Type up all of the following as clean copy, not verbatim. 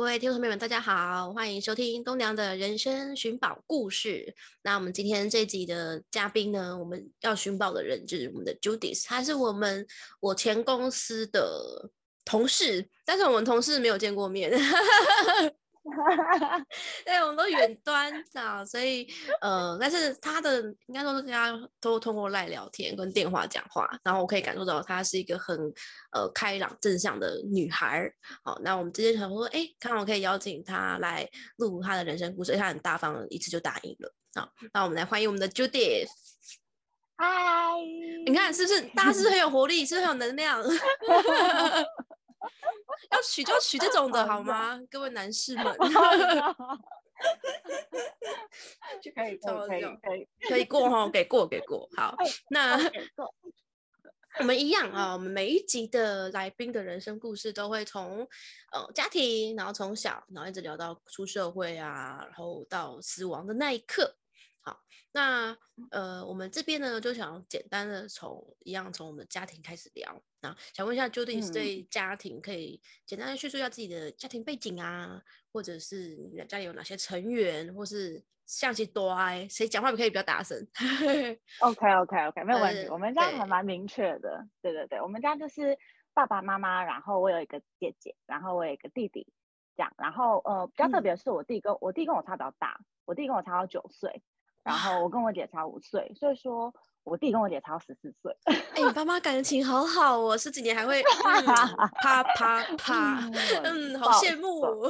各位听众朋友们，大家好，欢迎收听东娘的人生寻宝故事。那我们今天这一集的嘉宾呢，我们要寻宝的人就是我们的 Judith， 她是我前公司的同事，但是我们同事没有见过面。对，我们都远端啊，所以但是他的应该说是跟他都通过赖聊天跟电话讲话，然后我可以感受到她是一个很开朗正向的女孩。好，那我们之前想说，看我可以邀请她来录她的人生故事，她很大方，一次就答应了。好，那我们来欢迎我们的 Judith。 嗨， 你看是不是大家是不是很有活力，是不是很有能量？要取就取这种的好吗？各位男士们。可以过哈，给过。好，那我们一样啊，我们每一集的来宾的人生故事都会从家庭，然后从小，然后一直聊到出社会啊，然后到死亡的那一刻。好，那我们这边呢就想简单的从我们的家庭开始聊。那想问一下 Judith 对家庭可以简单的叙述一下自己的家庭背景啊，或者是你的家里有哪些成员，或是像些多爱谁讲话可以比较大声。 OK， 没有问题。我们家还蛮明确的，对，我们家就是爸爸妈妈，然后我有一个姐姐，然后我有一个弟弟，这样。然后比较特别的是我弟跟我差比较大，我弟跟我差到9岁。然后我跟我姐差5岁，所以说我弟跟我姐差14岁。 你爸妈感情好好哦，十几年还会啪啪啪，好羡慕。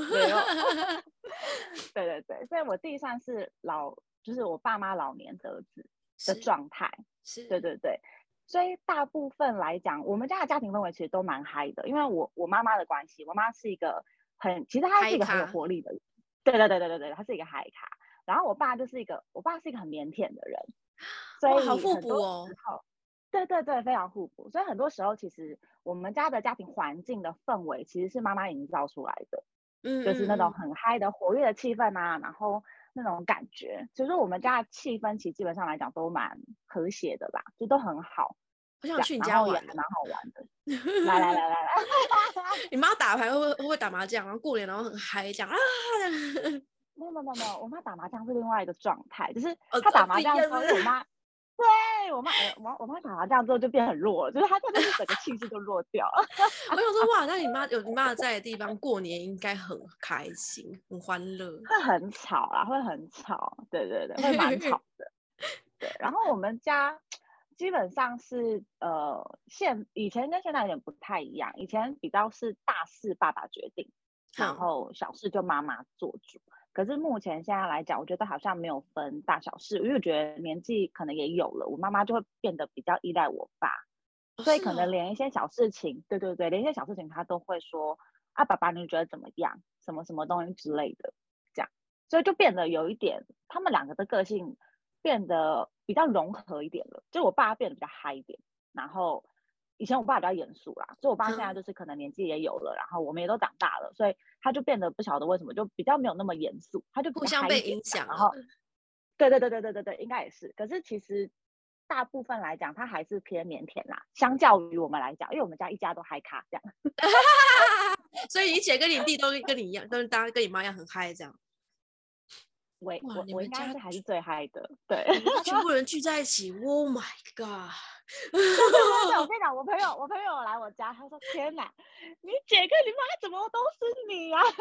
对，所以我弟算是就是我爸妈老年得子的状态。 是， 对，所以大部分来讲，我们家的家庭氛围其实都蛮嗨的，因为我妈妈的关系，我妈是一个其实她是一个很有活力的人。对，她是一个嗨咖。然后我爸是一个很腼腆的人，所以好互补哦。 对，非常互补。所以很多时候，其实我们家的家庭环境的氛围其实是妈妈营造出来的，就是那种很嗨的活跃的气氛啊，然后那种感觉。所以说我们家的气氛其实基本上来讲都蛮和谐的啦，就都很好。 我想去你家玩， 然后也还蛮好玩的。来， 你妈打牌会不会打麻将？然后过年然后很嗨这样啊？ 没有，我妈打麻将是另外一个状态，就是她打麻将的时候，我妈，对我妈打麻将之后就变很弱了，就是她真的是整个气势就弱掉了。 我想说哇，那有你妈在的地方，过年应该很开心，很欢乐。 会很吵啦，会很吵，对，会蛮吵的。对，然后我们家基本上是以前跟现在有点不太一样，以前比较是大事爸爸决定，然后小事就妈妈做主。可是目前现在来讲，我觉得好像没有分大小事，因为我觉得年纪可能也有了，我妈妈就会变得比较依赖我爸，所以可能连一些小事情，对，连一些小事情她都会说啊，爸爸你觉得怎么样？什么什么东西之类的，这样，所以就变得有一点，他们两个的个性变得比较融合一点了，就我爸变得比较嗨一点，然后以前我爸比较严肃啦，所以我爸现在就是可能年纪也有了，然后我们也都长大了，所以他就变得不晓得为什么就比较没有那么严肃，他就比较互相被影响。 然后对，应该也是。可是其实大部分来讲，他还是偏腼腆啦，相较于我们来讲，因为我们家一家都嗨咖这样。 所以你姐跟你弟都跟你一样，都是大家跟你妈一样很嗨这样。 我应该是还是最嗨的，对。 全部人聚在一起 ，Oh my god！ 对，我跟你讲，我朋友来我家，他说：“天哪，你姐跟你妈怎么都是你啊？”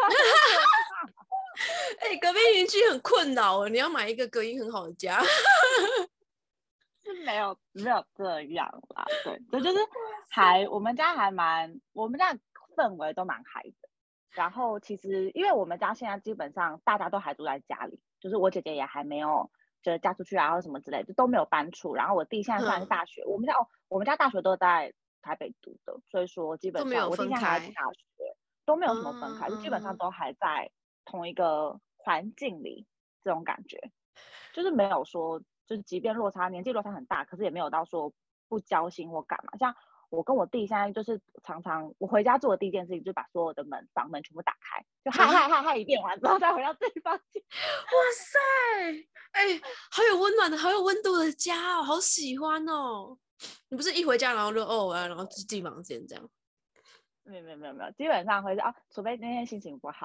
隔壁邻居很困扰，你要买一个隔音很好的家。 是没有这样啦，对，这就是我们家氛围都蛮嗨的。然后其实因为我们家现在基本上大家都还住在家里，就是我姐姐也还没有就是嫁出去啊或什么之类的，都没有搬出。然后我弟现在算是大学，我们家大学都在台北读的，所以说基本上我弟现在还在大学，都没有什么分开，就基本上都还在同一个环境里，这种感觉就是没有说就是即便年纪落差很大，可是也没有到说不交心或干嘛。像我跟我弟现在就是常常我回家做的第一件事情，就把所有的房门全部打开，就嗨一遍完之后再回到自己房间。 哇塞，好有温暖的、好有温度的家哦，好喜欢哦！你不是一回家然后就然后自己房间这样？ 没有，基本上会是除非那天心情不好。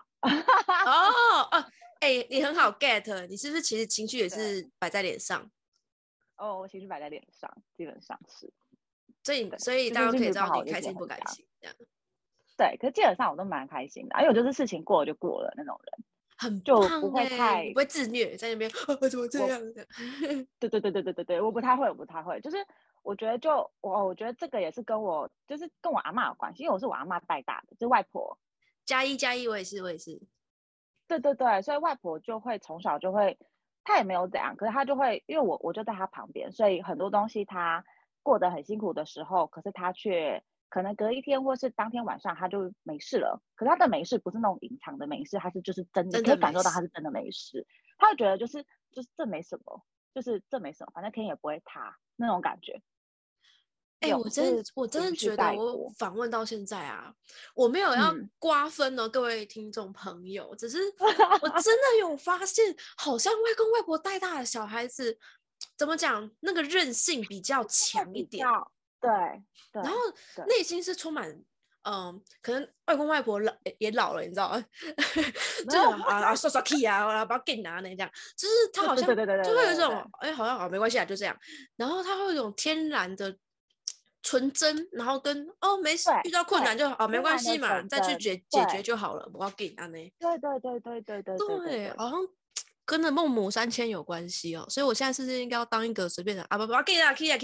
你很好 get， 你是不是其实情绪也是摆在脸上？ 我情绪摆在脸上，基本上是。 所以大家都可以知道你开心不开心这样。 对，可是基本上我都蛮开心的，因为我就是事情过了就过了那种人， 很就不会太不会自虐在那边怎么这样的。 对，我不太会，就是我觉得我觉得这个也是跟我阿嬷有关系，因为我是我阿嬷带大的，就是外婆。 +1+1，我也是。 对，所以外婆就会从小就会，她也没有怎样，可是她就会，因为我就在她旁边，所以很多东西她过得很辛苦的时候，可是她却可能隔一天或是当天晚上她就没事了。可是她的没事不是那种隐藏的没事，她是就是真的，可以感受到她是真的没事。她会觉得就是这没什么，就是这没什么，反正天也不会塌那种感觉。 我真的觉得我访问到现在啊，我没有要瓜分各位听众朋友，只是我真的有发现，好像外公外婆带大的小孩子，怎么讲，那个韧性比较强一点。 对， 然后内心是充满可能外公外婆也老了，你知道吗？就是刷刷 key 啊，把给拿那这样，就是他好像就会有一种好像没关系啊，就这样。然后他会有一种天然的纯真，然后跟没事，遇到困难就没关系嘛，再去解决就好了，不要给啊呢。 对， 好像跟着孟母3000有关系所以我现在是不是应该要当一个随便的不给啊你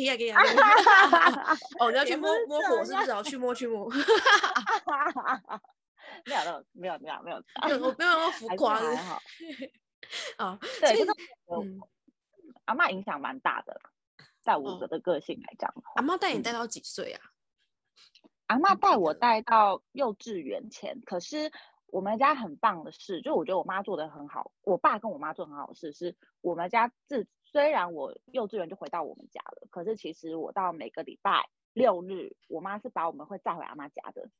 要去摸火是不是？去摸没有， 我没有那么浮夸的。 对，可是阿嬷影响蛮大的，在我的个性来讲。 阿嬷带你带到几岁啊？ 阿嬷带我带到幼稚园前，可是我们家很棒的事，就我觉得我妈做的很好，我爸跟我妈做很好的事是，我们家虽然我幼稚园就回到我们家了，可是其实我到每个礼拜6日，我妈是把我们会载回阿嬷家的。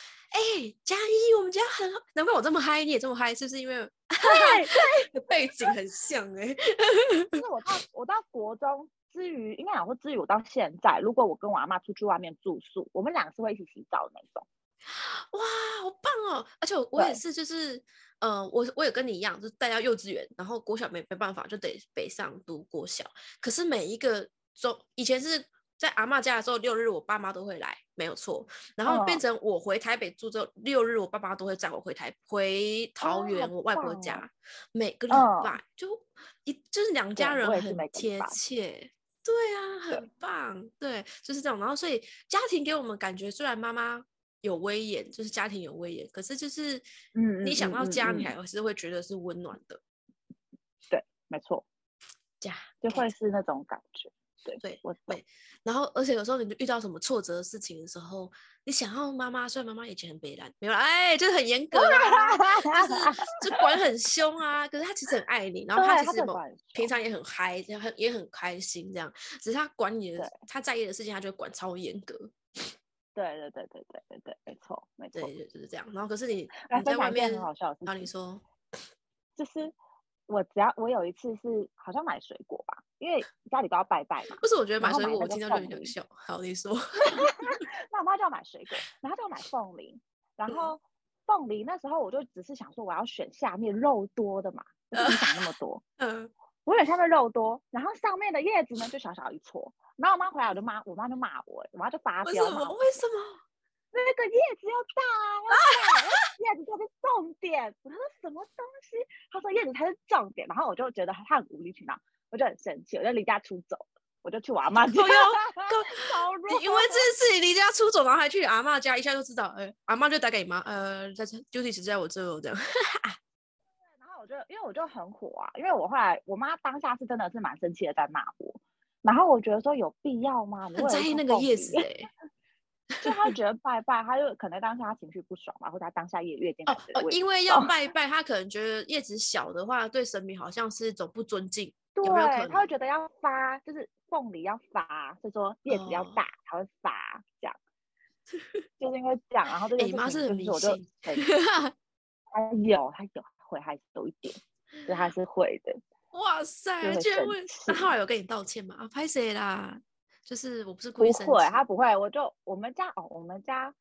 +1，我们家很好，难怪我这么嗨，你也这么嗨，是不是因为对背景很像就是我到国中应该讲说至于我到现在，如果我跟我阿嬷出去外面住宿，我们两个是会一起洗澡的那种。 哇，好棒而且我也是，就是我也跟你一样，就是带到幼稚园，然后国小没办法，就得北上读国小。可是每一个以前是在阿嬷家的时候，6日我爸妈都会来，没有错。然后变成我回台北住之后，6日我爸妈都会载我回桃园我外婆家，每个礼拜就是两家人很贴切。对啊，很棒。对，就是这种。然后所以家庭给我们感觉，虽然妈妈有威严，就是家庭有威严，可是就是你想到家，你还是会觉得是温暖的。 对，没错， 家就会是那种感觉。对， 然后而且有时候你遇到什么挫折的事情的时候，你想要妈妈，虽然妈妈以前很北烂，没有啦，就是很严格就管很凶啊，可是她其实很爱你，然后她其实平常也很嗨，也很开心这样，只是她管你的，她在意的事情，她就会管超严格。 对，没错， 对，就是这样。然后可是你在外面很好笑的事情， 然后你说， 就是我有一次是好像买水果吧，因为家里都要拜拜嘛。 不是，我觉得买水果我听到就很想笑。好，你说。 那我妈就要买水果，然后就要买凤梨，然后凤梨那时候我就只是想说我要选下面肉多的嘛，我就没想那么多。我选下面肉多，然后上面的叶子呢就小小一撮。然后我妈回来我妈就骂我，我妈就发飙嘛。 为什么？ 那个叶子要大啊，叶子才是重点。我说什么东西？她说叶子才是重点，然后我就觉得她很无理取闹，我就很生气，我就离家出走，我就去我阿嬷家。 因为这件事情离家出走，然后还去阿嬷家，一下就知道，阿嬷就打给你妈，在 duty 是在我这这样。 然后因为我就很火啊，因为我后来我妈当下是真的是蛮生气的在骂我，然后我觉得说有必要吗？ 很在意那个叶子就他觉得拜拜，他就可能当下他情绪不爽吧，或者他当下月经因为要拜拜，他可能觉得叶子小的话，对神明好像是一种不尊敬。 对， 有没有可能他会觉得要发，就是凤梨要发，所以说叶子要大才会发，这样。就是因为这样，然后这件事情妈是很迷信。 他有会还是有一点，所以他是会的。 哇塞，居然会！那后来有跟你道歉吗？拍谁啦？就是我不是故意生气。 不会，他不会。我们家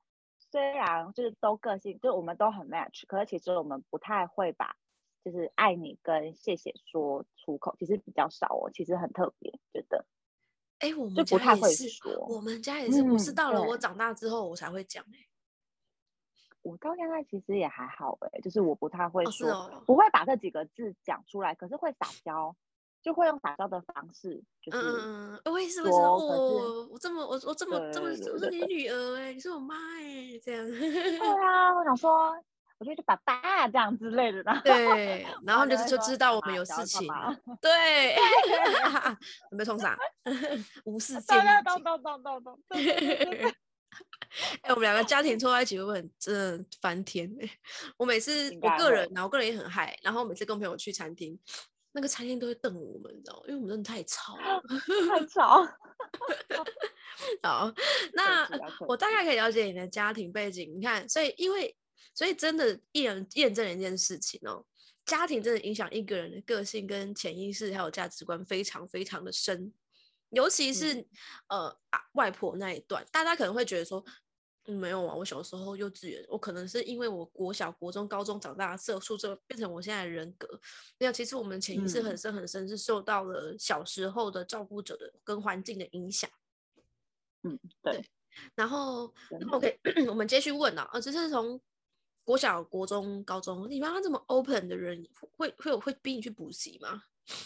虽然就是都个性，就我们都很 match，可是其实我们不太会把就是爱你跟谢谢说出口，其实比较少哦，其实很特别，觉得哎，我们就不太会家也是， 说。 我们家也是，我是到了我对， 长大之后我才会讲我到现在其实也还好就是我不太会哦，是说， 哦， 不会把这几个字讲出来，可是会撒娇，就会用撒娇的方式，就是我也是会说， 说，可是哦，我这么这么， 对对我是你对对对， 女儿哎，你是我妈哎，这样。 对啊，我想说，我就爸爸这样之类的，然后对，然后妈就会就知道我们说干嘛有事情， 想要干嘛？ 对， 对， 准备冲啥？无事对对， 见义警。 咚咚咚咚咚，对对对对对， 哎、我们两个家庭凑在一起会不会很真的翻天、欸？我每次应该会我个人也很嗨，然后每次跟朋友去餐厅，那个餐厅都会瞪我们，你知道吗？因为我们真的太吵了。 太吵， 好， 客那气要客气， 我大概可以了解你的家庭背景。你看，所以真的验证了一件事情哦，家庭真的影响一个人的个性、跟潜意识还有价值观非常非常的深。尤其是外婆那一段，大家可能会觉得说，没有啊，我小时候幼稚园，我可能是因为我国小、国中、高中长大社畜，这变成我现在的人格。没有，其实我们潜意识很深很深，是受到了小时候的照顾者的跟环境的影响。 对， 然后真的， 那 OK，我们继续问啊，只是从国小、国中、高中，你妈妈这么 open 的人，会逼你去补习吗？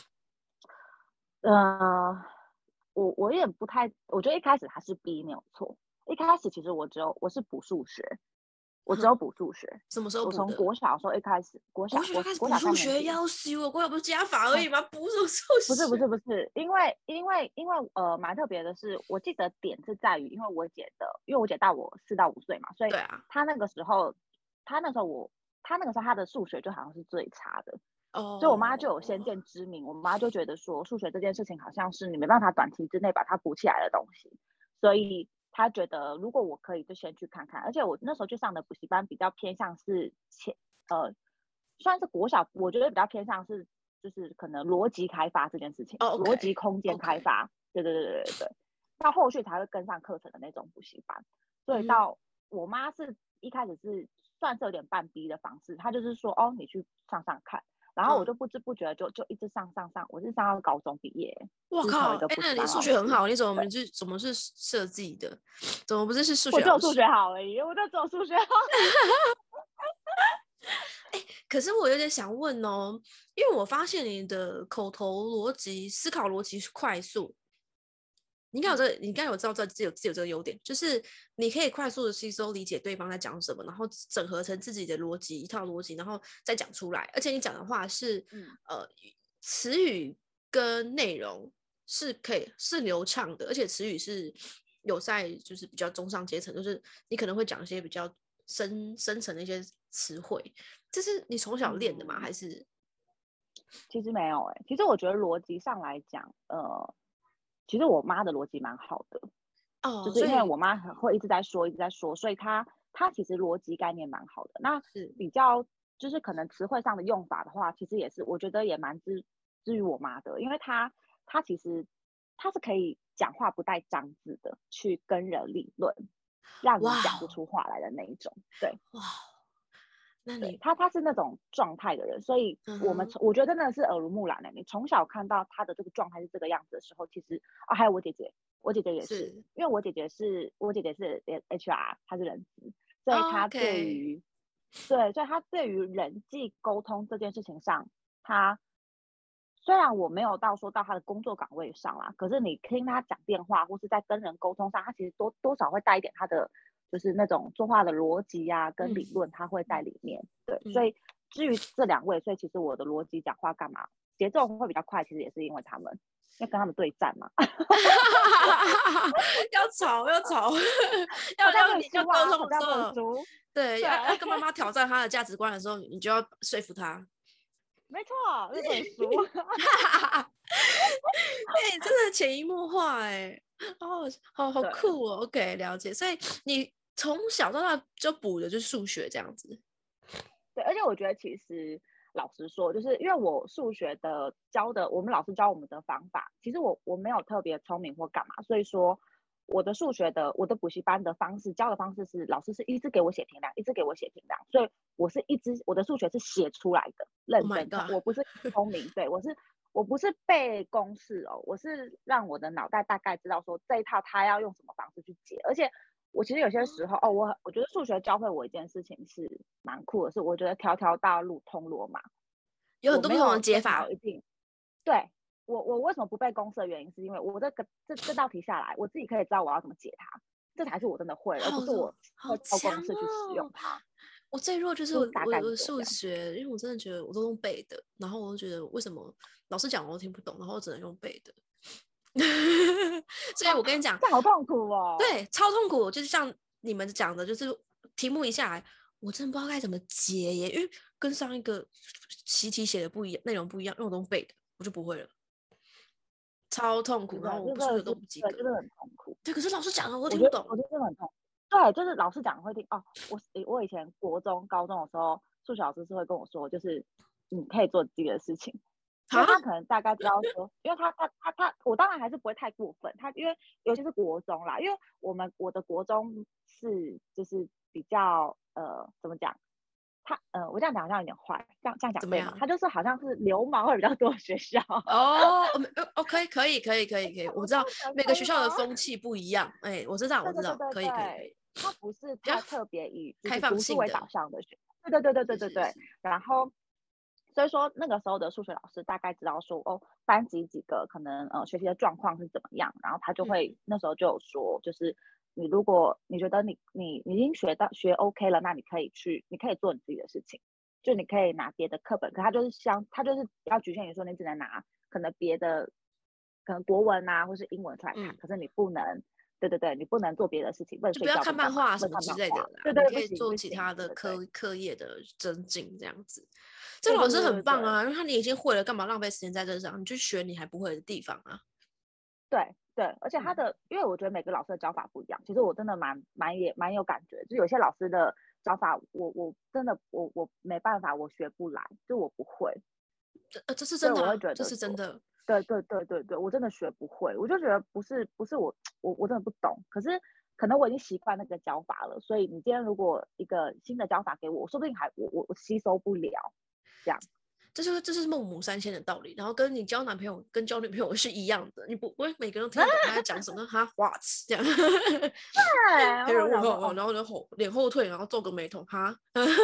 呃，我也不太，我觉得一开始他是逼没有错，一开始其实我是补数学，我只有哼， 补数学， 什么时候我从补的？ 国小的时候一开始， 国小就开始国小补数学， 三年级， 要死我！国小不是加法而哦， 已吗？补什么数学？ 不是，因为蛮特别的是，我记得点是在于，因为我姐大我4到5岁嘛，所以对啊， 她那个时候，她那时候我她那个时候她的数学就好像是最差的，所以我妈就有先哦， 见之明，我妈就觉得说数学这件事情好像是你没办法短期之内把它补起来的东西，所以她觉得如果我可以就先去看看，而且我那时候去上的补习班比较偏向是算是国小，我觉得比较偏向是就是可能逻辑开发这件事情， 哦逻辑空间开 ，OK，OK， 发，对对对对对对，到后续才会跟上课程的那种补习班，所以嗯， 到我妈是一开始是算是有点半逼的方式，她就是说哦你去上上看。然后我嗯， 就不知不觉就一直上，我是上到高中毕业，就是同我靠，哎， 一个补习那你班老师。 数学很好，你对， 怎么是设计的？怎么不是数我只有数学老师？ 学好而已，我就只有数学好。 可是我有点想问哦，因为我发现你的口头逻辑、思考逻辑是快速，你应该有知道自己有这个优点，就是你可以快速的吸收理解对方在讲什么，然后整合成自己的逻辑一套逻辑，然后再讲出来。而且你讲的话是嗯词语跟内容是流畅的，而且词语是有在就是比较中上阶层，就是你可能会讲一些比较深层的一些词汇。这是你从小练的吗？ 嗯， 还是其实没有其实我觉得逻辑上来讲，其实我妈的逻辑蛮好的，就哦？ 是因为我所以妈会一直在说，一直在说，所以她其实逻辑概念蛮好的。那是比较就是可能词汇上的用法的话，其实也是我觉得也蛮之于我妈的，因为她其实她是可以讲话不带脏字的，去跟人理论，让你讲不哇哦出话来的那一种。对， 哇哦，那对， 你他是那种状态的人，所以嗯哼我觉得真的是耳濡目染的。你从小看到他的这个状态是这个样子的时候，其实啊，还有我姐姐也是， 是因为我姐姐是 HR，她是人资，所以她对 OK。 于对，所以她对于人际沟通这件事情上，她虽然我没有到他的工作岗位上啦，可是你听他讲电话或是在跟人沟通上，他其实多少会带一点他的就是那种说话的逻辑啊跟理嗯论，他会在里面。对，所嗯， 以至于这两位，所以其实我的逻辑讲话干嘛节奏会比较快，其实也是因为他们要跟他们对战嘛， 要吵要吵， 吵架不能要输啊， 沟通吵架不能的时候， 输。 对， 对， 要跟妈妈挑战她的价值观的时候，你就要说服她。 没错，这不能输。 哎、真的潜移默化哎、哦，好对酷哦。OK，了解。所以你从小到大就补的就是数学这样子。 对，而且我觉得其实老实说，就是因为我数学的教的，我们老师教我们的方法，其实我没有特别聪明或干嘛，所以说我的数学的我的补习班的方式教的方式是老师是一直给我写评量，一直给我写评量，所以我的数学是写出来的，认真的，我不是聪明，对，我不是背公式哦，我是让我的脑袋大概知道说这一套他要用什么方式去解，而且我其实有些时候哦，我觉得数学教会我一件事情是蛮酷的，是我觉得条条大路通罗马， 有很多不同的解法。 一定对我为什么不背公式的原因，是因为我这道题下来，我自己可以知道我要怎么解它，这才是我真的会，而不是我好靠强公式去使用它。 我最弱就是就大概我的是这样数学，因为我真的觉得我都用背的，然后我就觉得为什么老师讲我都听不懂，然后我只能用背的。所以我跟你讲， 这样好痛苦哦。 对，超痛苦，就是像你们讲的，就是题目一下来，我真的不知道该怎么解耶，因为跟上一个习题写的不一样，内容不一样，因为我都用背的，我就不会了，超痛苦。然后我不数学都不及格， 真的很痛苦。 对，可是老师讲的我都听不懂， 我觉得真的很痛苦。对，就是老师讲会听哦。我以前国中、高中的时候，数学老师是会跟我说，就是你可以做自己的事情。因为他可能大概知道说，因为他，我当然还是不会太过分。他因为尤其是国中啦，因为我的国中是就是比较怎么讲？我这样讲好像有点坏，这样讲对吗？他就是好像是流氓会比较多的学校。 哦，OK，可以，我知道每个学校的风气不一样。哎，我知道，可以。 他不是太特别以开放性为导向的学校。对。然后。所以说那个时候的数学老师大概知道说哦，班级几个可能学习的状况是怎么样，然后他就会、那时候就有说，就是你如果你觉得你已经学 OK 了，那你可以做你自己的事情，就你可以拿别的课本，可他就是要局限于说你只能拿可能别的可能国文啊或是英文出来看，可是你不能。对，你不能做别的事情， 就不要看漫画什么之类的啦。 对， 你可以做其他的课业的增进这样子。这个老师很棒啊，因为你已经会了，干嘛浪费时间在这上？你去学你还不会的地方啊。 对，而且因为我觉得每个老师的教法不一样，其实我真的蛮有感觉，就有些老师的教法，我真的我没办法，我学不来，就我不会。 这是真的， 我会觉得这是真的。 对，我真的学不会，我就觉得不是我真的不懂，可是可能我已经习惯那个教法了，所以你今天如果一个新的教法给我，说不定我吸收不了，这样。 这是孟母三迁的道理，然后跟你交男朋友跟交女朋友是一样的，你不会每个人都听得懂他在讲什么，哈 what 这样，黑人问号，然后就脸后退，然后皱个眉头，哈。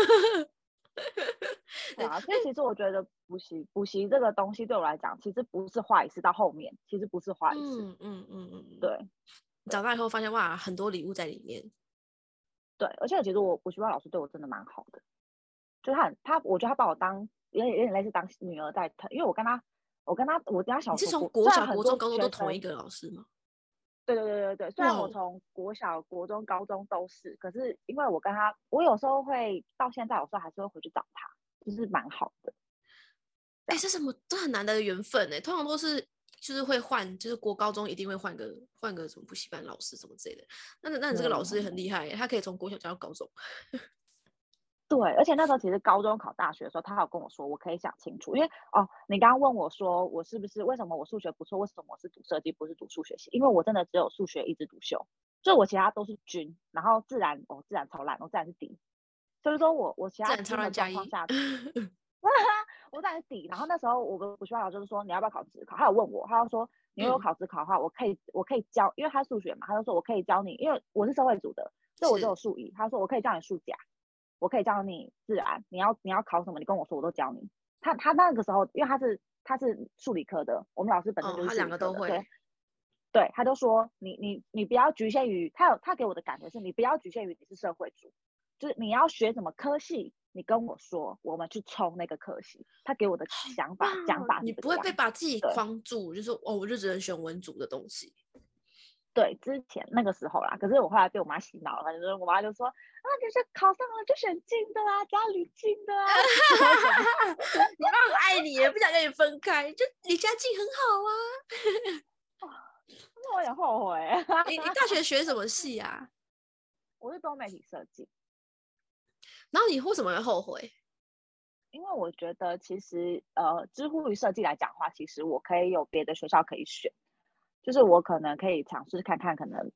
对啊，所以其实我觉得补习这个东西对我来讲，其实不是坏事，到后面其实不是坏事。对。 长大以后发现哇，很多礼物在里面。 对，而且其实我补习班老师对我真的蛮好的，就是我觉得他把我当有点类似当女儿在疼，因为我跟他小时候， 你是从国小、国中、高中都同一个老师吗？ 对，虽然我从国小、国中、高中都是，可是因为我有时候会到现在，有时候还是会回去找他，就是蛮好的。 哎，这很难得的缘分哎，通常都是就是会换，就是国高中一定会换个什么补习班老师什么之类的。那你这个老师也很厉害，他可以从国小教到高中。 对，而且那时候其实高中考大学的时候，他有跟我说，我可以想清楚，因为你刚刚问我说，我是不是为什么我数学不错，为什么我是读设计不是读数学系？因为我真的只有数学一枝独秀，所以我其他都是均，然后自然超烂，我自然是D，所以说我其他均的状况下，我自然是D。然后那时候我的补习班老师就说你要不要考指考，他有问我，他就说你如果考指考的话，我可以教，因为他数学嘛，他就说我可以教你，因为我是社会组的，所以我就有数一，他说我可以教你数甲。我可以教你自然，你要考什么，你跟我说，我都教你。他那个时候，因为他是数理科的，我们老师本身就是数理科的， 他两个都会。 对，他就说你不要局限于他给我的感觉是你不要局限于你是社会组，就是你要学什么科系，你跟我说，我们去冲那个科系。他给我的讲法你不会被把自己框住，就是我就只能选文组的东西。 对，之前那个时候啦，可是我后来被我妈洗脑了，就是我妈就说就是考上了就选进的啊，家里近的啊。 你妈很爱你，也不想跟你分开，就离家近很好啊。那我有点后悔。 你大学学什么系啊？ 我是多媒体设计。 然后你为什么会后悔？ 因为我觉得其实之乎于设计来讲的话，其实我可以有别的学校可以选。就是我可能可以尝试看看，可能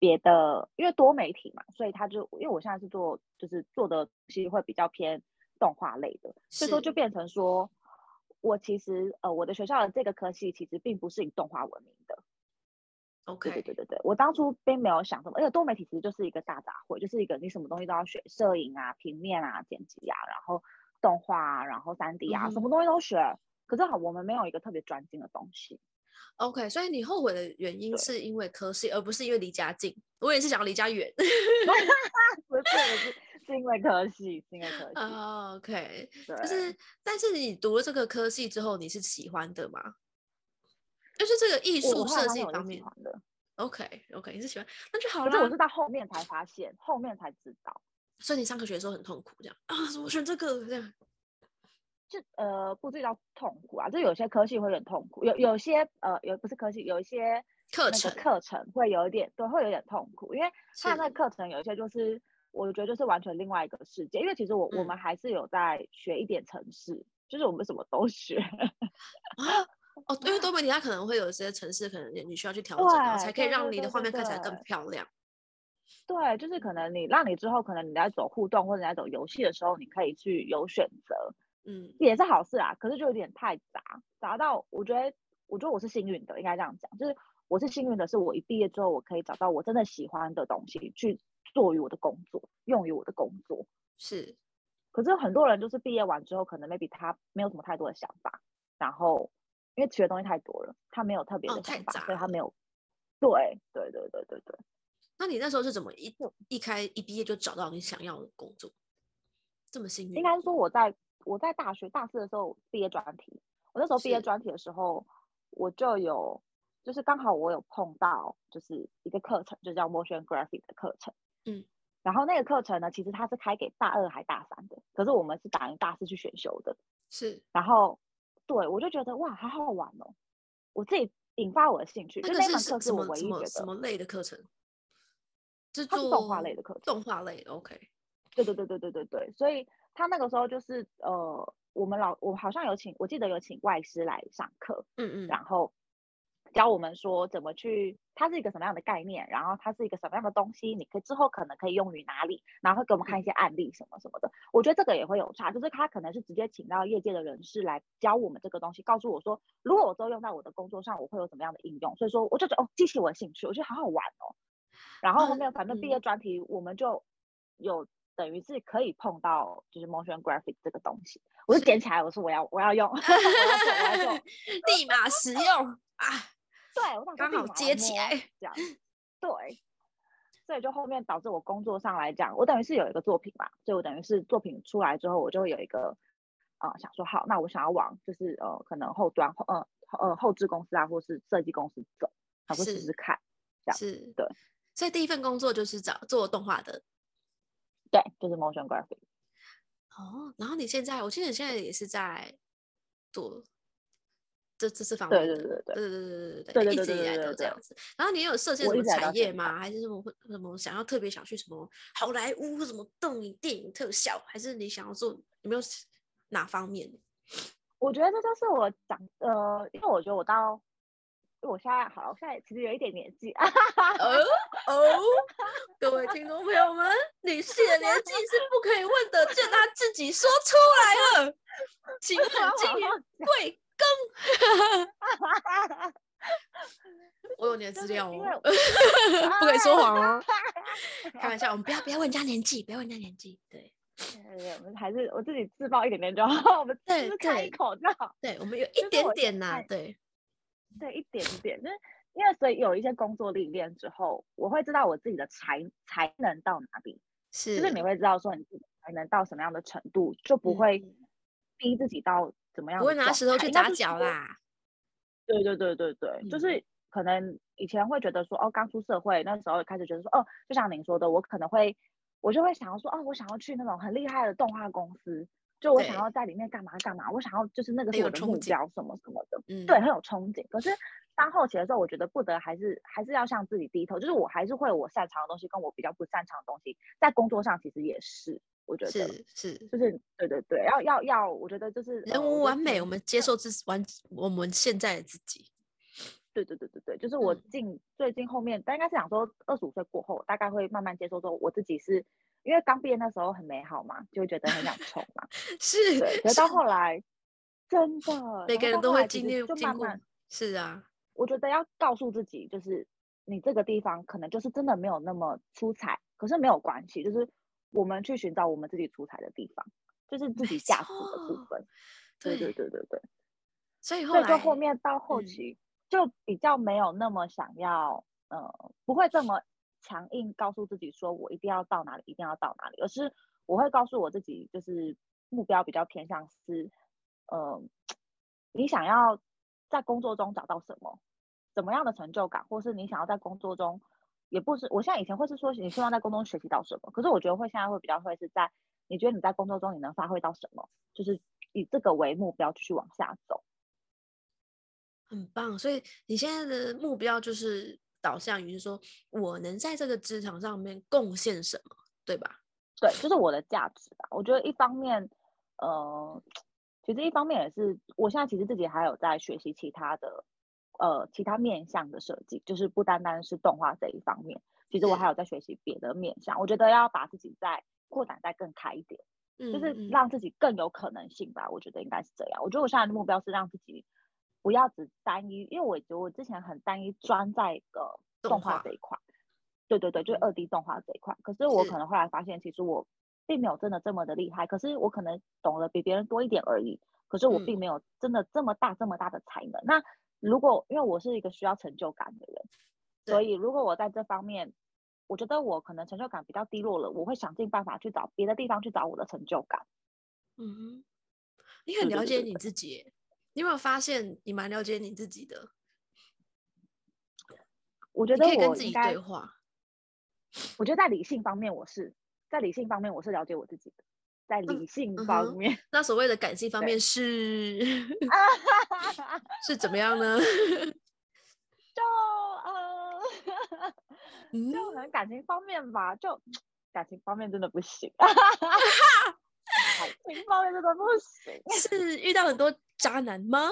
别的，因为多媒体嘛，所以他就因为我现在是就是做的东西会比较偏动画类的，所以说就变成说，我其实我的学校的这个科系其实并不是以动画闻名的。 OK， 对，我当初并没有想什么，而且多媒体其实就是一个大杂烩，就是一个你什么东西都要学，摄影啊、平面啊、剪辑啊，然后动画啊，然后3D 啊，什么东西都学。可是好，我们没有一个特别专精的东西。 OK，所以你后悔的原因是因为科系，而不是因为离家近。我也是想要离家远。 不是，是因为科系，是因为科系。 OK， 对， 但是你读了这个科系之后，你是喜欢的吗？就是这个艺术我后来设发现我是喜计方面。 欢的， OK，你是喜欢，那就好可是我啦。 是到后面才发现，后面才知道。 所以你上课学的时候很痛苦，这样啊？我选这个这样。 就不至于到痛苦啊，就有些科系会有点痛苦，有些不是科系，有一些那个课程会有点痛苦，因为它那个课程有一些就是我觉得就是完全另外一个世界，因为其实我们还是有在学一点程式，就是我们什么都学啊。哦，因为多媒体它可能会有一些程式，可能你需要去调整，然后才可以让你的画面看起来更漂亮。 对，就是可能让你之后可能你在走互动或者你在走游戏的时候，你可以去有选择，也是好事啊。可是就有点太杂到，我觉得我是幸运的，应该这样讲，就是我是幸运的，是我一毕业之后，我可以找到我真的喜欢的东西去做于我的工作，用于我的工作。 是， 可是很多人就是毕业完之后，可能 maybe 他没有什么太多的想法，然后因为学的东西太多了，他没有特别的想法，所以他没有。对。 那你那时候是怎么一毕业就找到你想要的工作？这么幸运？ 应该说我在大学大4的时候毕业专题，我那时候毕业专题的时候，我就有就是刚好我有碰到就是一个课程，就叫 motion graphic 的课程。然后那个课程呢，其实它是开给大2还大3的，可是我们是打算大4去选修的。 是， 然后对我就觉得哇，好好玩哦，我自己引发我的兴趣。就那门课是我唯一觉得什么类的课程？ 它是动画类的课程。 动画类 ，OK。 对，所以他那个时候就是我好像我记得有请外师来上课，然后教我们说怎么去，它是一个什么样的概念，然后它是一个什么样的东西，你之后可能可以用于哪里，然后会给我们看一些案例什么什么的。我觉得这个也会有差，就是他可能是直接请到业界的人士来教我们这个东西，告诉我说，如果我之后用到我的工作上，我会有什么样的应用。所以说我就觉得激起我的兴趣，我觉得好好玩哦。然后后面反正毕业专题我们就有等于是可以碰到就是 motion graphic 这个东西，我就捡起来，我说我要用，我要做， 立马使用啊！ 对，我想刚好接起来， 这样对，所以就后面导致我工作上来讲，我等于是有一个作品嘛，所以我等于是作品出来之后，我就会有一个想说好，那我想要往就是可能后端后制公司啊，或是设计公司走，想说试试看，这样是， 对。 所以第一份工作就是做动画的。 对，就是 motion graphic。 然后我记得你现在也是在做这方对， 面的，一直以来都这样子。然后你有设限什么产业吗？还是什么特别想去什么好莱坞什么电影特效，还是你想要做有没有哪方面？ 我觉得这就是我讲因为我觉得因为我现在其实有一点年纪。 各位听众朋友们，女士的年纪是不可以问的，见她自己说出来了。请问今年贵庚？我有你的资料哦，不可以说谎哦。开玩笑，我们不要问人家年纪，不要问人家年纪。对， 我们还是我自己自爆一点点就好，我们就是开一口就好。 对，我们有一点点呐，对， 一点点，就是因为所以有一些工作历练之后，我会知道我自己的才能到哪里，就是你会知道说你自己才能到什么样的程度，就不会逼自己到怎么样的状态， 不会拿石头去砸脚啦。 对，就是可能以前会觉得说刚出社会那时候开始觉得说就像您说的，我就会想要说我想要去那种很厉害的动画公司，就我想要在里面干嘛，我想要就是那个是我的目标什么什么的，对，很有憧憬。可是当后期的时候，我觉得不得还是要向自己低头，就是我还是会有我擅长的东西跟我比较不擅长的东西，在工作上其实也是。我觉得是， 就是对，要，我觉得就是人无完美，我们接受我们现在的自己。 对对对对对，就是我最近后面，但应该是想说25岁过后，大概会慢慢接受说我自己是因为刚毕业那时候很美好嘛，就会觉得很想冲嘛， 是对。可是到后来真的， 每个人然后到都会经后来其实历经过， 就慢慢， 是啊， 我觉得要告诉自己，就是你这个地方可能就是真的没有那么出彩，可是没有关系，就是我们去寻找我们自己出彩的地方，就是自没己价值的部错， 分。对对对， 对对对。 所以后所以就后来， 面到后期就比较没有那么想要，不会这么强硬告诉自己说我一定要到哪里，一定要到哪里，而是我会告诉我自己，就是目标比较偏向是，呃，你想要在工作中找到什么，怎么样的成就感，或是你想要在工作中，也不是，我现在以前会是说你希望在工作中学习到什么，可是我觉得现在会比较会是在你觉得你在工作中你能发挥到什么，就是以这个为目标继续往下走。 很棒。所以你现在的目标就是导向于说，我能在这个职场上面贡献什么，对吧？ 对，就是我的价值吧。我觉得一方面，呃，其实一方面也是，我现在其实自己还有在学习其他的，其他面向的设计，就是不单单是动画这一方面，其实我还是， 有在学习别的面向。我觉得要把自己再扩展再更开一点，就是让自己更有可能性吧。我觉得应该是这样。我觉得我现在的目标是让自己不要只单一，因为我觉得我之前很单一专在动画动画这一块。对对对，就2D 动画这一块。可是我可是， 能后来发现，其实我并没有真的这么的厉害，可是我可能懂了比别人多一点而已。可是我并没有真的这么大的才能。那如果因为我是一个需要成就感的人，所对， 以如果我在这方面，我觉得我可能成就感比较低落了，我会想尽办法去找别的地方去找我的成就感。 嗯哼，你很对对了解你对对对， 自己耶，你有没有发现你蛮了解你自己的？ 我觉得你可以跟自己对我应该， 话。 我觉得在理性方面我是了解我自己的，在理性嗯哼， 方面。 那所谓的感性方面对。 是是怎么样呢？ 就嗯， 就可能感情方面吧，就感情方面真的不行，感情方面真的不行。 是遇到很多渣男吗？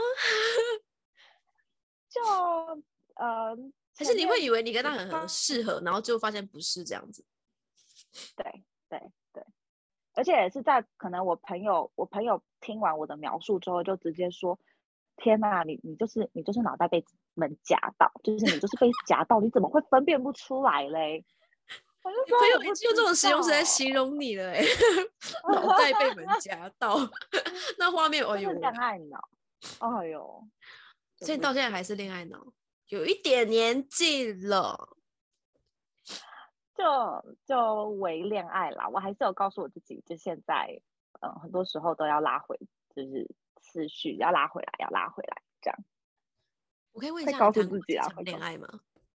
就还是前面你会以为你跟他几很段， 适合，然后最后发现不是这样子？ 对对对，而且也是在可能我朋友听完我的描述之后，就直接说：“天哪，你就是脑袋被门夹到，就是你就是被夹到，你怎么会分辨不出来嘞？”我就你朋友说我不已经用这知种形容词来道。 形容你了、欸，脑袋被门夹到，那画面，哎呦， 真的恋爱脑，哎呦，就所以你不行。 到现在还是恋爱脑，有一点年纪了。 就为恋爱啦，我还是有告诉我自己，就现在，很多时候都要拉回，就是思绪要拉回来，要拉回来，这样我可以问一下，你会告诉谈过自己啊， 几场会告诉。 恋爱吗？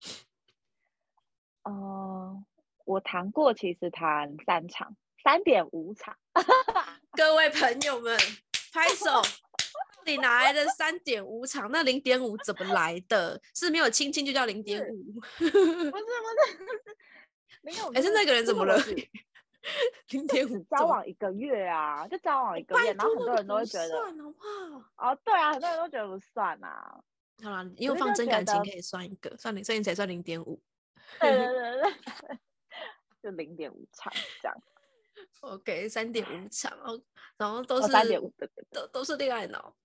我谈过，其实谈3场，3.5场。 各位朋友们，拍手！到底哪来的3.5场？那0.5怎么来的？是没有亲亲就叫0.5？ 不是，0.5 还是那个人就怎么了？ 是我只零点只五怎么？ 交往1个月啊，就交往一拜个月，然托， 后很多人都那个不会觉得， 算好不好？ 哦，对啊，很多人都觉得不算啊， 好啦，你有可是放真就觉得， 感情可以算一个，算你才算0.5。 对对对对，就0.5场这样。 OK，3.5场，然后都哦，三是点五，对对对。 都是恋爱脑。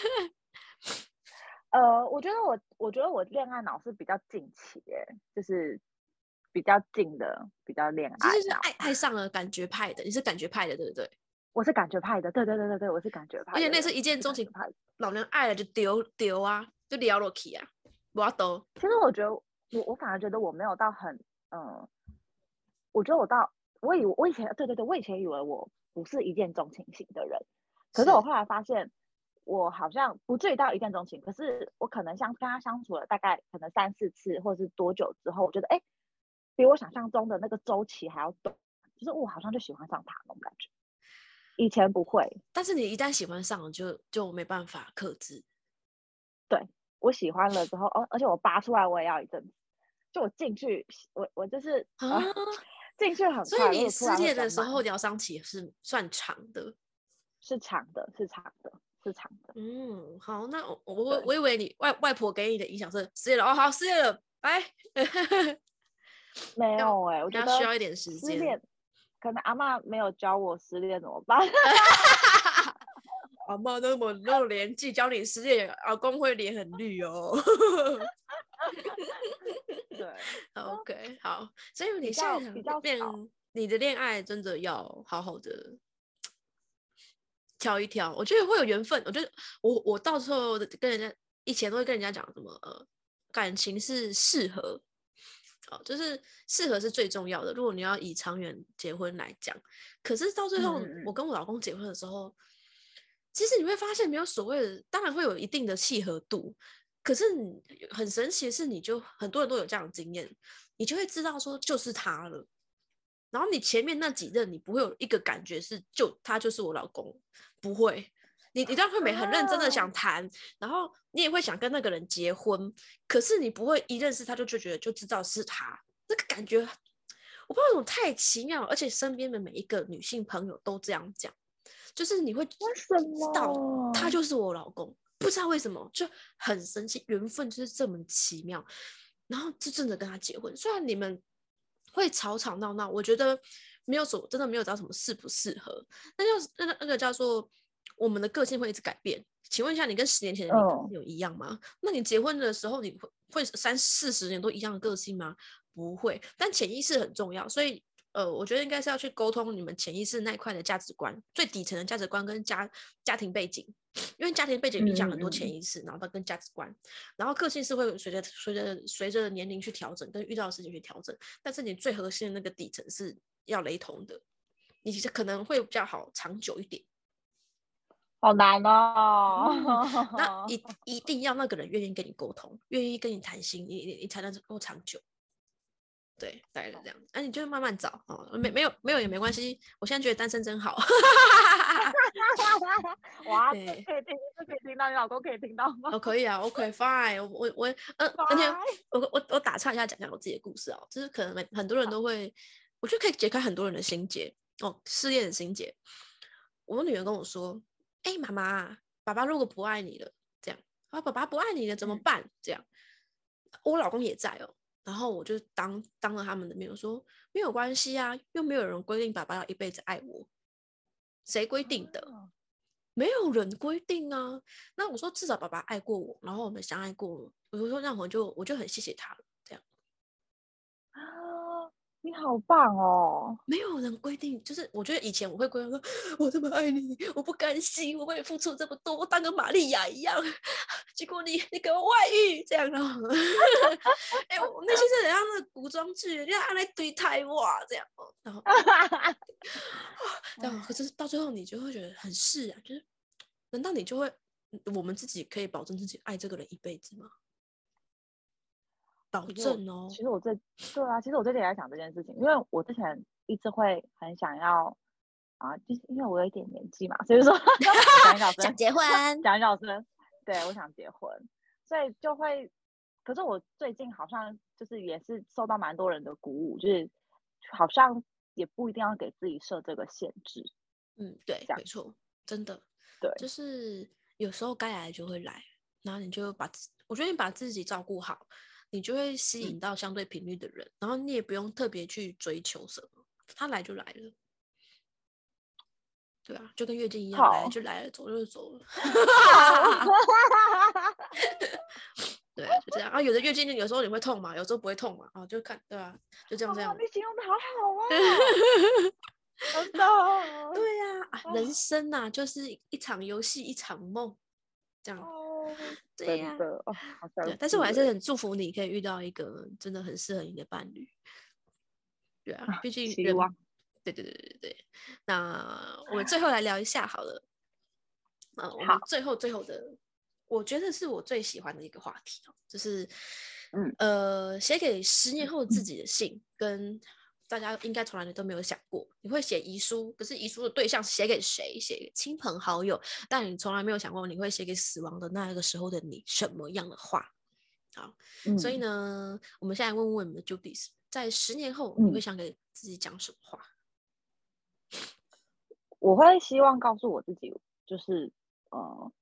我觉得我恋爱脑是比较近期耶，就是比较近的，比较恋其实就是爱脑。 爱上了感觉派的，你是感觉派的，对不对？ 我是感觉派的，对对对对对，我是感觉而且派的人， 那是一我见钟情， 是感觉派的。 老娘爱了就丢丢啊，就撩落去啊，我都其实我觉得我反而觉得我没有到很，嗯，我觉得我以前对对对，我以前以为我不是一见钟情型的人，可是我是后来发现我好像不至于到一见钟情，可是我可能跟他相处了大概可能3、4次，或者是多久之后，我觉得比我想象中的那个周期还要短，就是我好像就喜欢上他那种感觉，以前不会。 但是你一旦喜欢上了就没办法克制。 对，我喜欢了之后，而且我拔出来我也要一阵子，就我进去，我就是啊， 进去很快，可是所以你我出来会比失恋的时候较慢。 疗伤期是算长的。 是长的，是长的， 是长的。 好，那我以为你外婆给你的影响是失业了，好，失业了，拜。 没有我觉得需要一点时间。 失恋，可能阿嬷没有教我失恋怎么办。 阿嬷那么年纪教你失恋，阿公会脸很绿哦。 对 ，OK， 好，所以你现在比较少， 你的恋爱真的要好好的挑一挑，我觉得会有缘分。我觉得我到时候跟人家以前都会跟人家讲什么感情是适合，就是适合是最重要的。如果你要以长远结婚来讲，可是到最后我跟我老公结婚的时候，其实你会发现没有所谓的，当然会有一定的契合度，可是很神奇的是，你就很多人都有这样的经验，你就会知道说就是他了。然后你前面那几任，你不会有一个感觉是他就是我老公，不会。你当然会很认真的想谈，然后你也会想跟那个人结婚，可是你不会一认识他就觉得就知道是他，那个感觉我不知道为什么太奇妙，而且身边的每一个女性朋友都这样讲，就是你会知道他就是我老公，不知道为什么就很神奇，缘分就是这么奇妙，然后就真的跟他结婚。虽然你们会吵吵闹闹，我觉得真的没有找什么适不适合，那个叫做我们的个性会一直改变。请问一下，你跟10年前的你有一样吗？那你结婚的时候，你会30-40年都一样的个性吗？不会，但潜意识很重要，所以我觉得应该是要去沟通你们潜意识那一块的价值观，最底层的价值观跟家庭背景，因为家庭背景影响很多潜意识，然后它跟价值观，然后个性是会随着年龄去调整，跟遇到的事情去调整，但是你最核心的那个底层是要雷同的，你其实可能会比较好长久一点。 好难哦。 那一定要那个人愿意跟你沟通，愿意跟你谈心，你才能够长久。对，大概是这样。你就慢慢找没有也没关系。我现在觉得单身真好。 哇，这可以听到，你老公可以听到吗？ 可以啊 ，OK fine。我打岔一下，讲讲我自己的故事就是可能很多人都会，我觉得可以解开很多人的心结失恋的心结。我女儿跟我说：“妈妈，爸爸如果不爱你了，这样爸爸不爱你了怎么办？”这样，我老公也在然后我就当着他们的面我说没有关系啊，又没有人规定爸爸要一辈子爱我，谁规定的？没有人规定啊。那我说至少爸爸爱过我，然后我们相爱过，我就说那我就很谢谢他了，这样。 你好棒哦！ 没有人规定，就是我觉得以前我会规定说，我这么爱你，我不甘心，我为你付出这么多，我当个玛利亚一样，结果你给我外遇这样我内心是很像那个古装剧，就按来对台哇这样然后可是到最后你就会觉得很释然，就是难道你就会我们自己可以保证自己爱这个人一辈子吗？保证哦。 其实我最近也在想这件事情，因为我之前一直会很想要就是因为我有一点年纪嘛，所以说想结婚， 讲小声，对，我想结婚，所以就会，可是我最近好像就是也是受到蛮多人的鼓舞，就是好像也不一定要给自己设这个限制。 对，没错，真的， 对， 就是有时候该来就会来，然后你就我觉得你把自己照顾好，你就会吸引到相对频率的人，然后你也不用特别去追求什么，他来就来了。对啊，就跟月经一样，来了就来了，走就走了。对啊，就这样有的月经有时候你会痛嘛，有时候不会痛嘛，就看对啊，就这样。 你形容的好好啊！真的。 对呀，人生就是一场游戏，一场梦，这样。对呀，对，但是我还是很祝福你可以遇到一个真的很适合你的伴侣。对啊，毕竟希望。 对。那我们最后来聊一下好了。我们最后的，我觉得是我最喜欢的一个话题就是写给10年后自己的信，跟大家应该从来都没有想过，你会写遗书，可是遗书的对象写给谁？写给亲朋好友，但你从来没有想过你会写给死亡的那个时候的你什么样的话。好，所以呢，我们现在问问我们的 Judith， 在10年后你会想给自己讲什么话？ 我会希望告诉我自己，就是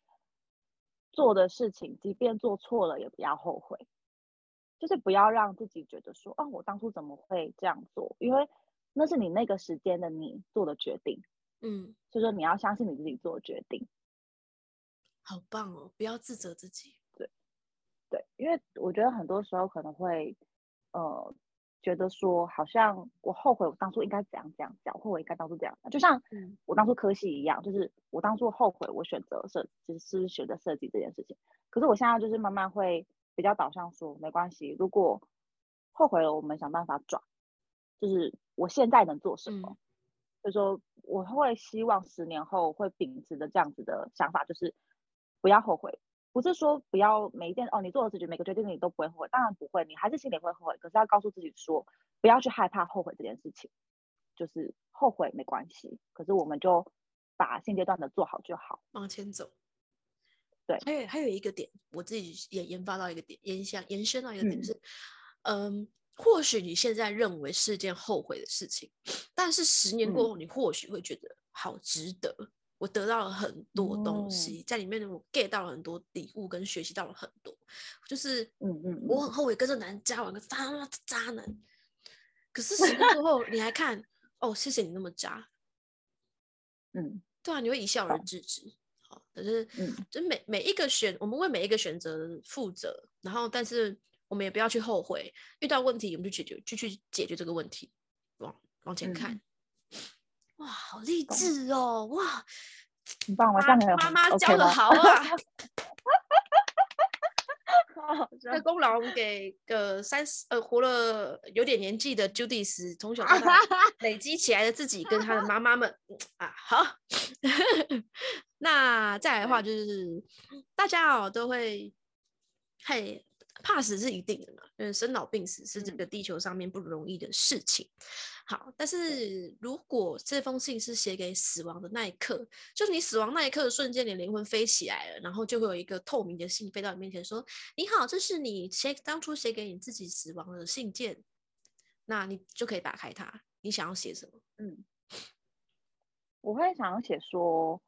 做的事情，即便做错了也不要后悔，就是不要让自己觉得说，哦，我当初怎么会这样做？因为那是你那个时间的你做的决定，所以说你要相信你自己做的决定。 好棒哦，不要自责自己。 对，因为我觉得很多时候可能会，觉得说好像我后悔我当初应该怎样怎样讲，后悔应该当初这样，就像我当初科系一样，就是我当初后悔我选择就是选择设计这件事情。可是我现在就是慢慢会比较导向说，没关系，如果后悔了，我们想办法转，就是我现在能做什么。所以说我会希望10年后会秉持着这样子的想法，就是不要后悔。不是说不要每一件你做的事情每个决定你都不会后悔，当然不会，你还是心里会后悔，可是要告诉自己说不要去害怕后悔这件事情，就是后悔没关系，可是我们就把现阶段的做好就好， 往前走。 对， 还有一个点，我自己也研发到一个点，延伸到一个点是，或许你现在认为是件后悔的事情，但是10年过后，你或许会觉得好值得。我得到了很多东西，在里面我 get 到了很多礼物，跟学习到了很多。就是我很后悔跟这男人交往，他妈渣男。可是10年过后，你还看谢谢你那么渣。对啊，你会一笑而置之。好，可是就每一个我们为每一个选择负责，然后但是我们也不要去后悔，遇到问题我们就去解决这个问题，往前看。哇，好励志哦！哇， 很棒吗？这样妈妈教的好啊！这功劳我们给个活了有点年纪的 Judith 从小到大累积起来的自己跟他的妈妈们啊，好。那再来的话就是大家都会怕死是一定的嘛，因为生老病死是这个地球上面不容易的事情。好，但是如果这封信是写给死亡的那一刻，就是你死亡那一刻的瞬间，你灵魂飞起来了，然后就会有一个透明的信飞到你面前说：“你好，这是你当初写给你自己死亡的信件。”那你就可以打开它，你想要写什么？ 我会想要写说，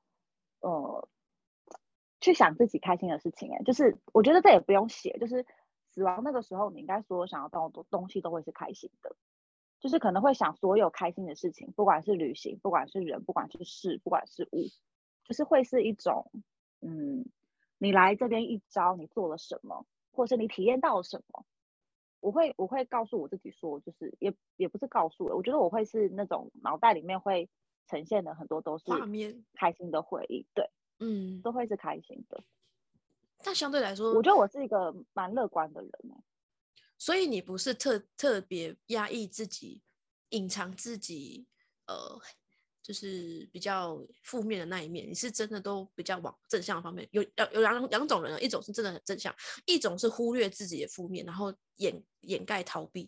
去想自己开心的事情。就是我觉得这也不用写，就是死亡那个时候，你应该所有想要到的东西都会是开心的，就是可能会想所有开心的事情，不管是旅行，不管是人，不管是事，不管是物，就是会是一种，你来这边一遭，你做了什么，或者是你体验到了什么。我会告诉我自己说，就是也不是告诉我觉得我会是那种脑袋里面会呈现的很多都是画面开心的回忆，对，都会是开心的。 但相对来说， 我觉得我是一个蛮乐观的人。 所以你不是特别压抑自己、隐藏自己，就是比较负面的那一面，你是真的都比较往正向的方面。有两种人，一种是真的很正向，一种是忽略自己的负面，然后掩盖逃避。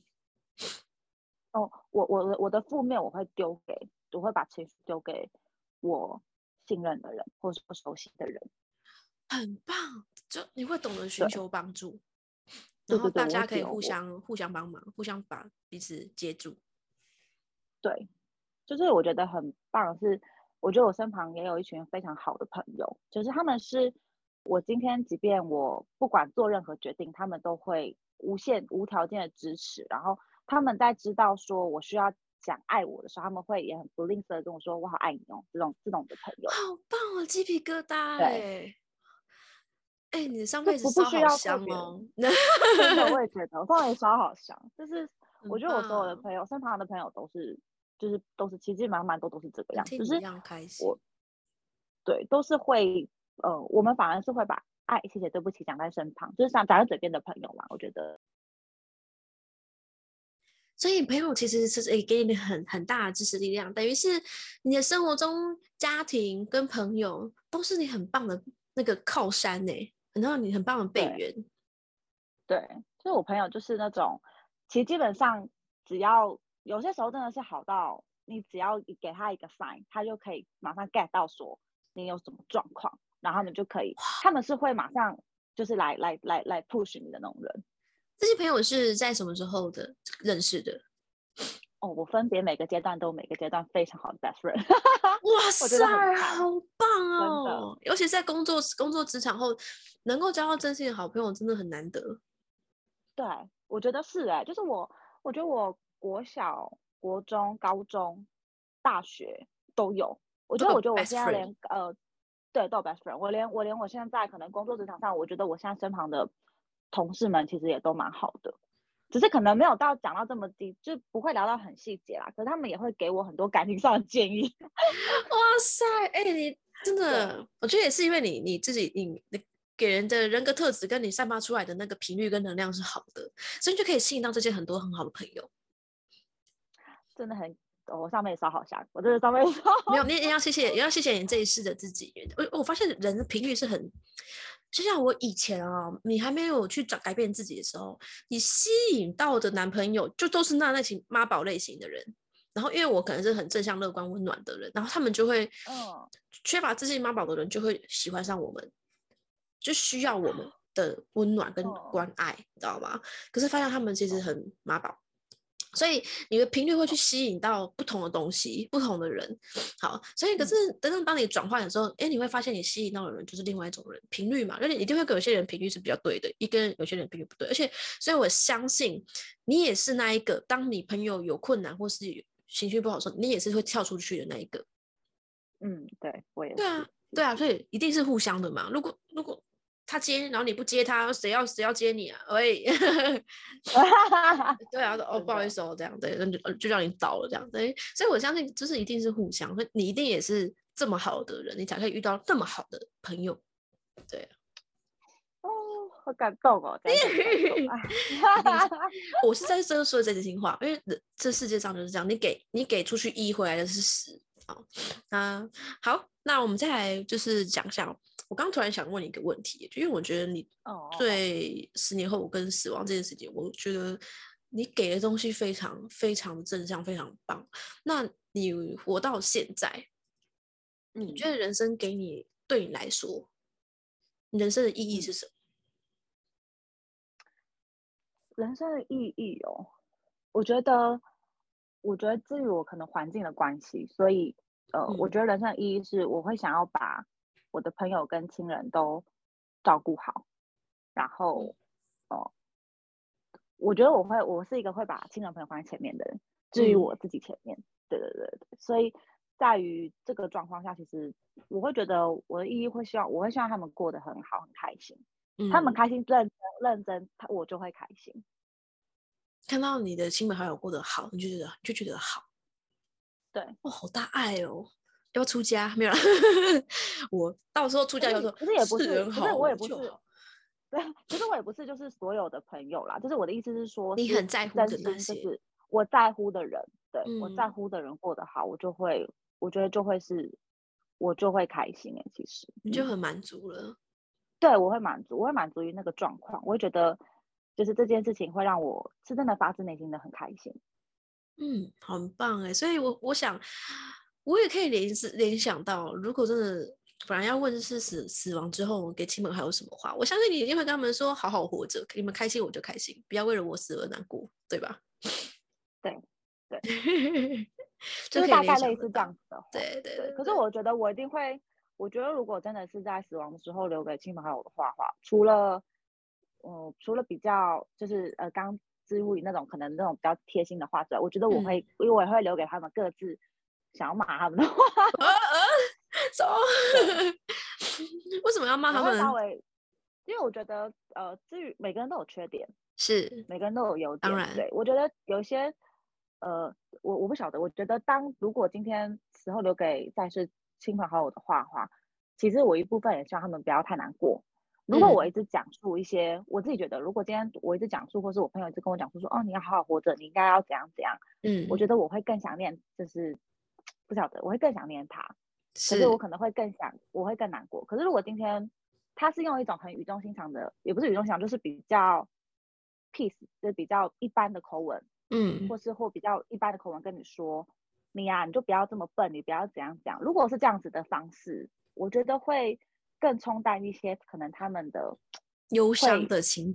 我的负面我会把情绪丢给我信任的人，或是我熟悉的人。 很棒，就你会懂得寻求帮助， 然后大家可以互相帮忙，互相把彼此接住。 对，就是我觉得很棒的是，我觉得我身旁也有一群非常好的朋友，就是他们是我今天即便我不管做任何决定，他们都会无条件的支持，然后他们在知道说我需要讲爱我的时候，他们会也很不吝啬的跟我说我好爱你哦，这种的朋友。 好棒哦，鸡皮疙瘩你的上辈子不需要香哦。 真的，我也觉得我上辈子烧好香，就是我觉得我所有的朋友，身旁的朋友都是其实满都是这个样子，就是对，都是会我们反而是会把爱、谢谢、对不起讲在身旁，就是讲在嘴边的朋友嘛，我觉得。 所以朋友其实是给你很大的支持力量，等于是你的生活中家庭跟朋友都是你很棒的那个靠山然后你很棒的备援。 对，就是我朋友就是那种，其实基本上只要有些时候真的是好到你只要给他一个 sign， 他就可以马上 get 到说你有什么状况，然后他们就可以，他们是会马上就是来 push 你的那种人。 这些朋友是在什么时候认识的？ 我分别每个阶段都有每个阶段非常好的 best friend。 哇我觉得很塞， 棒， 好棒真的。 哦！尤其在工作职场后，能够交到真心的好朋友，真的很难得。 对，我觉得是就是我觉得我国小、国中、高中、大学都有。我都有觉得我 best 现在 friend。 连对都有 best friend。我现在可能工作职场上，我觉得我现在身旁的同事们其实也都蛮好的，只是可能没有讲到这么低，就不会聊到很细节啦。可是他们也会给我很多感情上的建议。 哇塞，哎、你真的，我觉得也是因为你自己你给人的人格特质跟你散发出来的那个频率跟能量是好的，所以你就可以吸引到这些很多很好的朋友。 真的很，我上面烧好香，我真的上面烧没有，你也要谢谢，也要谢谢你这一世的自己。我发现人的频率是很，就像我以前啊，你还没有去改变自己的时候，你吸引到的男朋友就都是那类型妈宝类型的人。然后因为我可能是很正向、乐观、温暖的人，然后他们就会，缺乏自信妈宝的人就会喜欢上我们，就需要我们的温暖跟关爱，你知道吗？可是发现他们其实很妈宝。所以你的频率会去吸引到不同的东西，不同的人。好，所以可是当你转换的时候，你会发现你吸引到的人就是另外一种人，频率嘛，因为你一定会跟有些人频率是比较对的，跟有些人频率不对。而且，所以我相信你也是那一个，当你朋友有困难或是情绪不好的时候，你也是会跳出去的那一个。 对，我也是。 对啊，对啊，所以一定是互相的嘛。如果他接，然后你不接他，谁要接你啊？喂，对啊，不好意思这样对，就让你倒了这样对，所以我相信就是一定是互相，所以你一定也是这么好的人，你才可以遇到这么好的朋友，对。 好感动哦，这样子很感动。 我是在说这真心话，因为这世界上就是这样，你给出去一，回来的是10。好，那我们再来就是讲讲，我刚突然想问你一个问题，因为我觉得你对10年后跟死亡这件事情，我觉得你给的东西非常非常正向，非常棒。那你活到现在，你觉得人生对你来说，人生的意义是什么？ 人生的意义我觉得至于我可能环境的关系，所以我觉得人生的意义是我会想要把我的朋友跟亲人都照顾好，然后我觉得我是一个会把亲人朋友放在前面的人，至于我自己前面。对，所以在于这个状况下，其实我会觉得我的意义我会希望他们过得很好，很开心。他们开心认真，我就会开心。 看到你的亲朋好友过得好，你就觉得好。 对， 好大爱哦！要不要出家？没有啦。我到时候出家以后说， 可是也不是， 人好， 我也不是， 就好。 对，可是我也不是就是所有的朋友啦，就是我的意思是说， 你很在乎的真那些， 心就是我在乎的人，对，我在乎的人过得好，我觉得就会是，我就会开心其实你就很满足了。 对，我会满足于那个状况，我会觉得就是这件事情会让我是真的发自内心的很开心。 很棒所以我想，我也可以联想到，如果真的本来要问是死亡之后给亲朋好友什么话，我相信你一定会跟他们说，好好活着，你们开心我就开心，不要为了我死而难过，对吧？ 对， 就是大概类似这样子的话。 对。 可是我觉得我一定会，我觉得如果真的是在死亡的时候留给亲朋好友的话，除了比较就是刚知乎里那种可能那种比较贴心的话之外，我觉得我也会留给他们各自想要骂他们的话。 为什么要骂他们？ 我会稍微，因为我觉得至于每个人都有缺点， 是每个人都有优点。 当然， 对，我觉得有一些我不晓得，我觉得如果今天死后留给在世亲朋好友的话，其实我一部分也希望他们不要太难过。如果我一直讲述一些我自己觉得，如果今天我一直讲述，或是我朋友一直跟我讲述说，你要好好活着，你应该要怎样怎样，我觉得我会更想念，就是不晓得，我会更想念他。可是我可能会我会更难过。可是如果今天他是用一种很语重心长的，也不是语重心长，就是比较 peace，就是比较一般的口吻，或比较一般的口吻跟你说，你就不要这么笨，你不要怎样怎样。如果是这样子的方式，我觉得会更冲淡一些可能他们的忧伤的情感。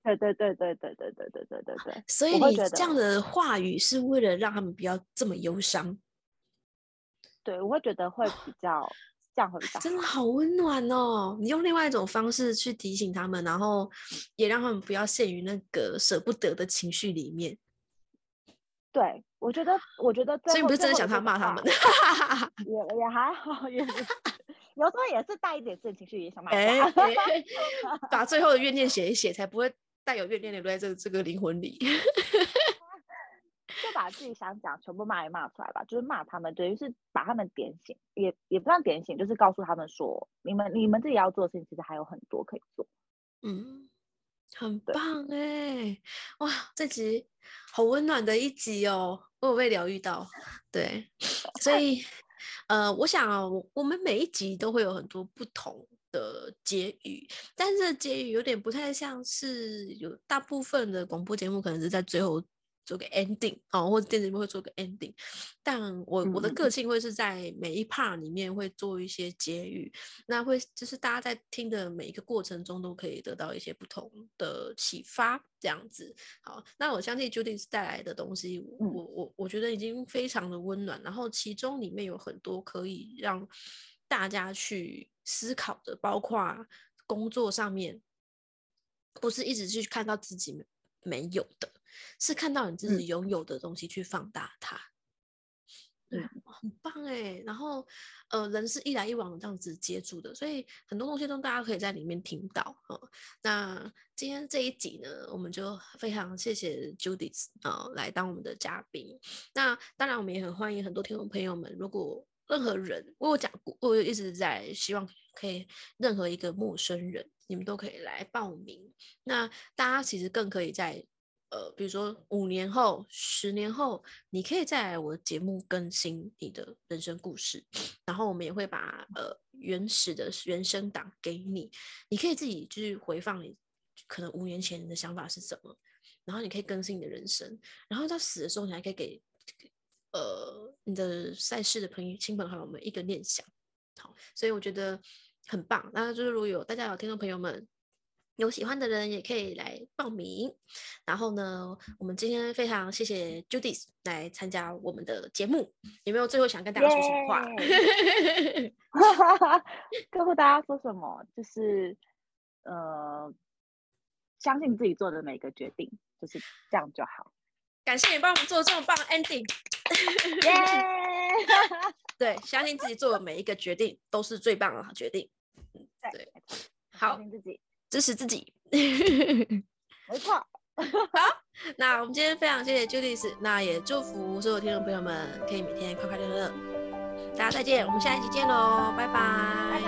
对对对对对对对对对对对， 所以你这样的话语是为了让他们不要这么忧伤。 对，我会觉得会比较这样会比较好。 真的好温暖哦！你用另外一种方式去提醒他们，然后也让他们不要陷于那个舍不得的情绪里面。 对，我觉得所以不是真的想他骂他们， 也还好，也是有时候也是带一点正情绪，也想骂他。把最后的怨念写一写，才不会带有怨念留在这个灵魂里。 就把自己想讲全部骂出来吧，就是骂他们，等于是把他们点醒，也不算点醒，就是告诉他们说，你们自己要做的事情其实还有很多可以做。 很棒哎！哇，这集好温暖的一集哦，我有被疗愈到。对，所以我想我们每一集都会有很多不同的结语，但是结语有点不太像是有大部分的广播节目可能是在最后做个 ending 或者电视节目会做个 ending， 但我的个性会是在每一 part 里面会做一些结语，那会就是大家在听的每一个过程中都可以得到一些不同的启发，这样子。好，那我相信 Judy 带来的东西，我觉得已经非常的温暖，然后其中里面有很多可以让大家去思考的，包括工作上面，不是一直去看到自己没有的，是看到你自己拥有的东西去放大它。很棒哎！然后人是一来一往这样子接触的，所以很多东西都大家可以在里面听到。那今天这一集呢，我们就非常谢谢 Judith 来当我们的嘉宾。那当然我们也很欢迎很多听众朋友们，如果任何人我一直在希望可以任何一个陌生人，你们都可以来报名。那大家其实更可以在比如说5年后、10年后，你可以再来我的节目更新你的人生故事，然后我们也会把原始的原声档给你，你可以自己就是回放你可能5年前你的想法是什么，然后你可以更新你的人生，然后到死的时候你还可以给你的在世的亲朋好友们一个念想。好，所以我觉得很棒。那就是如果有大家有听众朋友们有喜欢的人也可以来报名。然后呢，我们今天非常谢谢 Judith 来参加我们的节目，有没有最后想跟大家说什么话？ 告诉大家说什么？就是相信自己做的每个决定，就是这样就好。 感谢你帮我们做这么棒的 ending。对，相信自己做的每一个决定都是最棒的决定。对，好， 相信自己， 支持自己。 没错。 好，那我们今天非常谢谢 Judith， 那也祝福所有听众朋友们可以每天快快乐乐。大家再见，我们下一集见喽，拜拜。